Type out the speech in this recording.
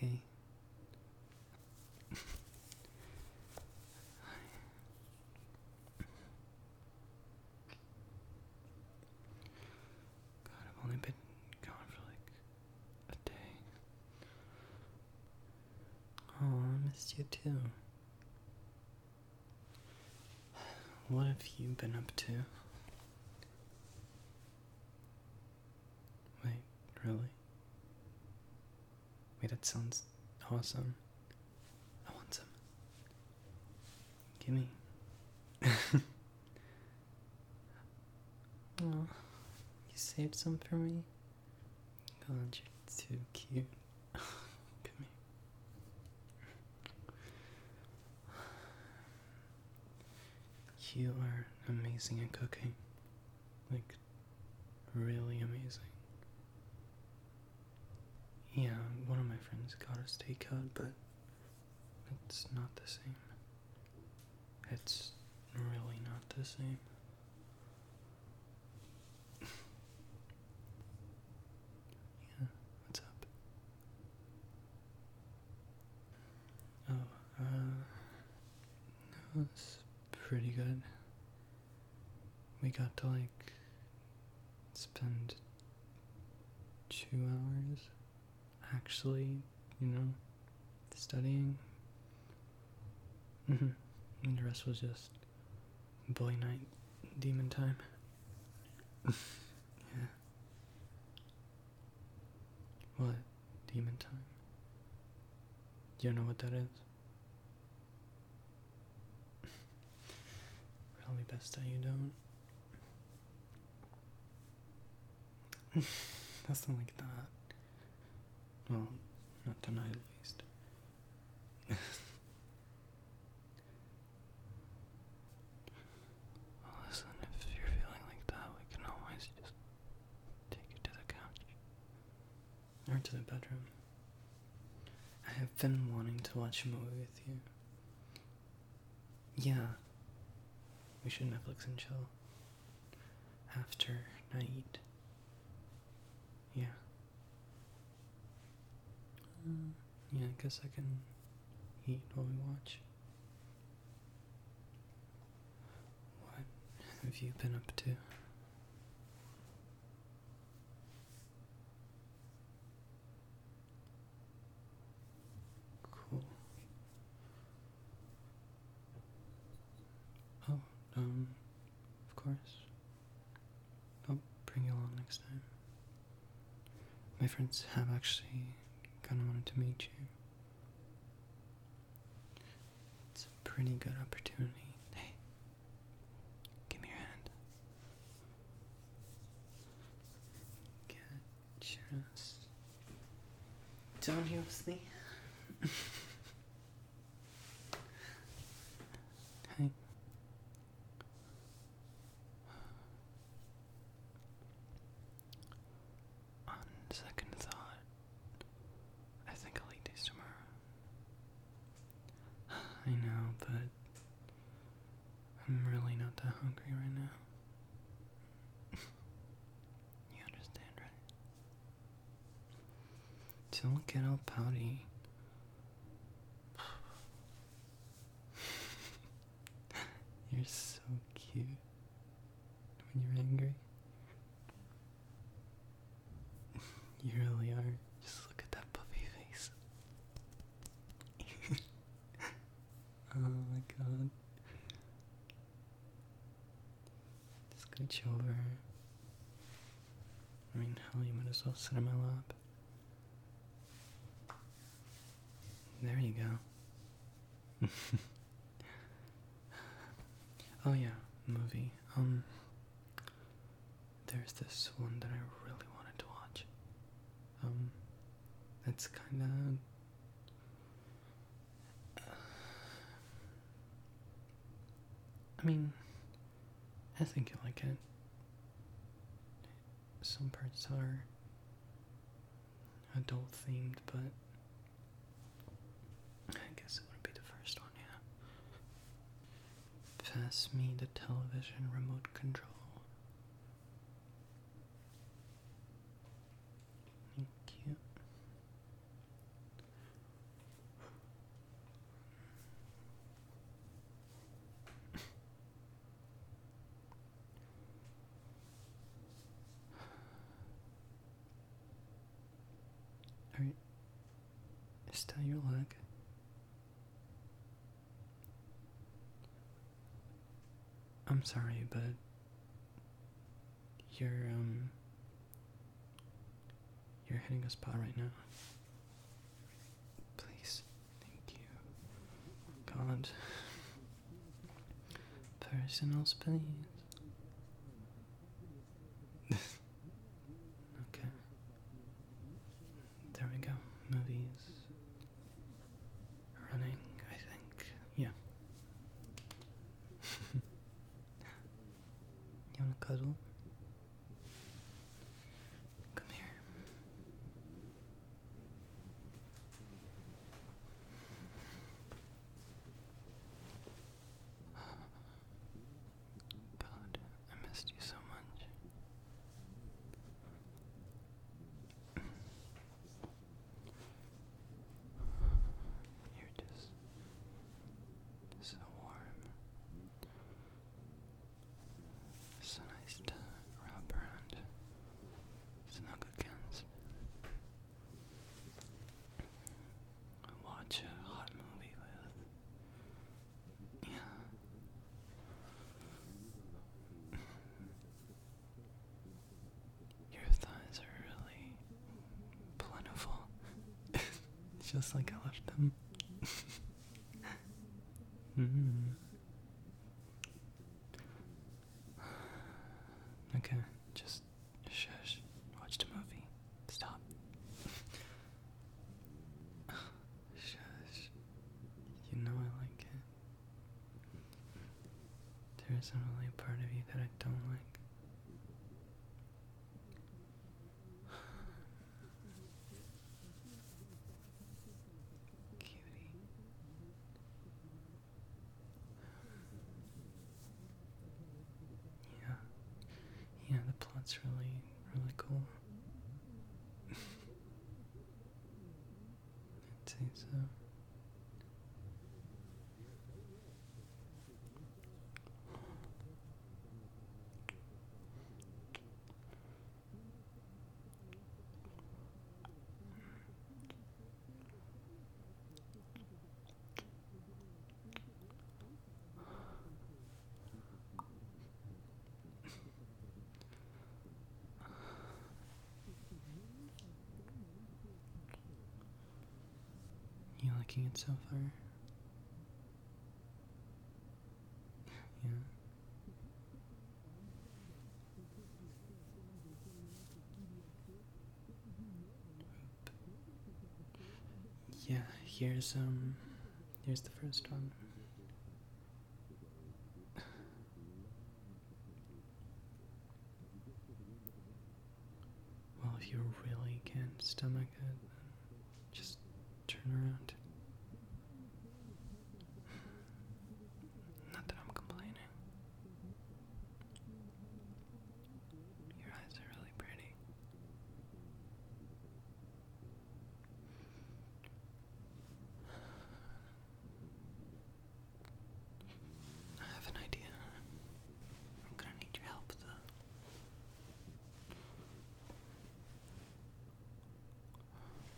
Hey. God, I've only been gone for like a day. Oh, I missed you too. What have you been up to? Wait, really? Wait, that sounds awesome. I want some. Gimme. Oh, you saved some for me? God, you're too cute. Come here. You are amazing at cooking. Like, really amazing. Yeah, one of my friends got us takeout, but it's not the same. It's really not the same. Yeah, what's up? Oh, no, it's pretty good. We got to, like, spend 2 hours actually, studying. And the rest was just boy night, demon time. Yeah. What? Demon time? Do you know what that is? Probably best that you don't. Nothing like that. Well, not tonight at least. Well, listen, if you're feeling like that, we can always just take you to the couch. Or to the bedroom. I have been wanting to watch a movie with you. Yeah. We should Netflix and chill. After night. Yeah. Yeah, I guess I can eat while we watch. What have you been up to? Cool. Oh, of course. I'll bring you along next time. My friends have actually kind of wanted to meet you. It's a pretty good opportunity. Hey, give me your hand. Get your ass down here with me. Hey. On second thought, I think I'll eat these tomorrow. I know, but I'm really not that hungry right now. You understand, right? Don't get all pouty. You're so cute when you're angry. You really are. Just look at that puppy face. Oh my god. Just scooch over. I mean, hell, you might as well sit in my lap. There you go. Oh yeah, movie. There's this one that I really wanted to watch. It's kinda... I mean, I think you'll like it. Some parts are adult themed, but I guess it wouldn't be the first one, yeah. Pass me the television remote control. Thank you. Alright. Is that your leg? I'm sorry, but you're you're hitting a spot right now. Please. Thank you. God. Personal space. Okay. There we go. Movies. Running, I think. Yeah. You wanna cuddle? Come here. God, I missed you so much. You're just so warm. So nice to wrap around Snugglikins. Watch a hot movie with. Yeah. Your thighs are really plentiful. Just like I left them. Okay, just shush. Watch the movie. Stop. Shush. You know I like it. There isn't really a part of you that I don't like. Cutie. Yeah. Yeah, the plot's really, really cool. I'd say so. You liking it so far? Yeah. Yeah, here's the first one. Well, if you really can't stomach it, then just turn around. Not that I'm complaining. Your eyes are really pretty. I have an idea. I'm gonna need your help though.